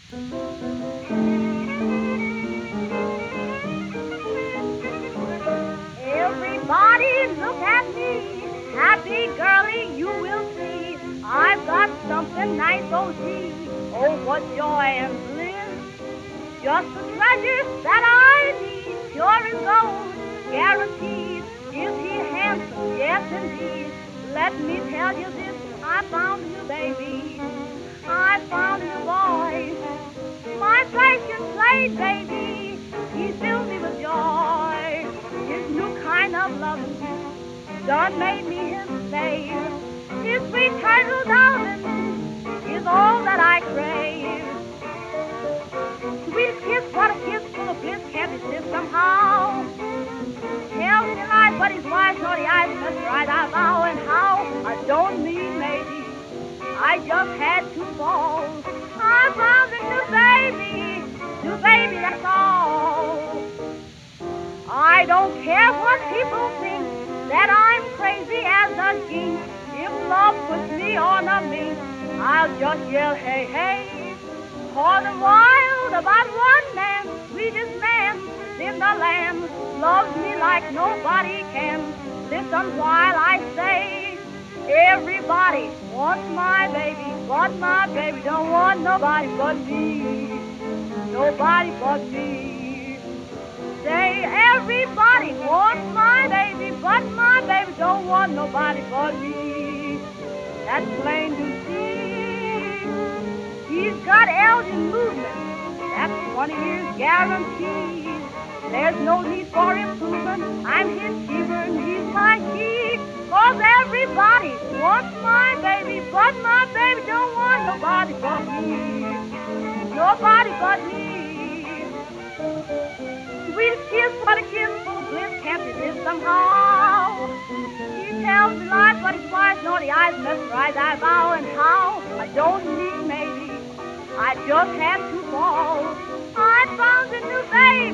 Everybody look at me, happy girlie, you will see. I've got something nice, oh gee, oh what joy and bliss. Just the treasures that I need, pure as gold, guaranteed. Is he handsome? Yes indeed. Let me tell you this, I found a new baby. I found a new boy. My precious slave baby, he fills me with joy. His new kind of loving done made me his slave. His sweet turtle darling is all that I crave. Sweetest kiss, what a kiss, full of bliss, can't resist somehow. Tells me lies, but his wise, naughty eyes mesmerize, I vow, and how I don't mean maybe. I just had to fall. I found a new baby, that's all. I don't care what people think, that I'm crazy as a geek. If love puts me on a mink, I'll just yell, hey, hey. For the wild about one man, sweetest man in the land, loves me like nobody can. Listen while I say, everybody wants my baby, but my baby don't want nobody but me. Nobody but me. Say everybody wants my baby, but my baby don't want nobody but me. That's plain to see. He's got Elgin movement, that's 20 years guaranteed. There's no need for improvement, I'm his keeper and he's my key. 'Cause everybody wants my baby, but my baby don't want nobody but me. Nobody but me. Sweetest kiss, what a kiss, full of bliss, can't resist somehow. He tells me lies, but his wise, naughty eyes mesmerize, I vow, and how I don't need maybe. I just had to fall. I found a new baby.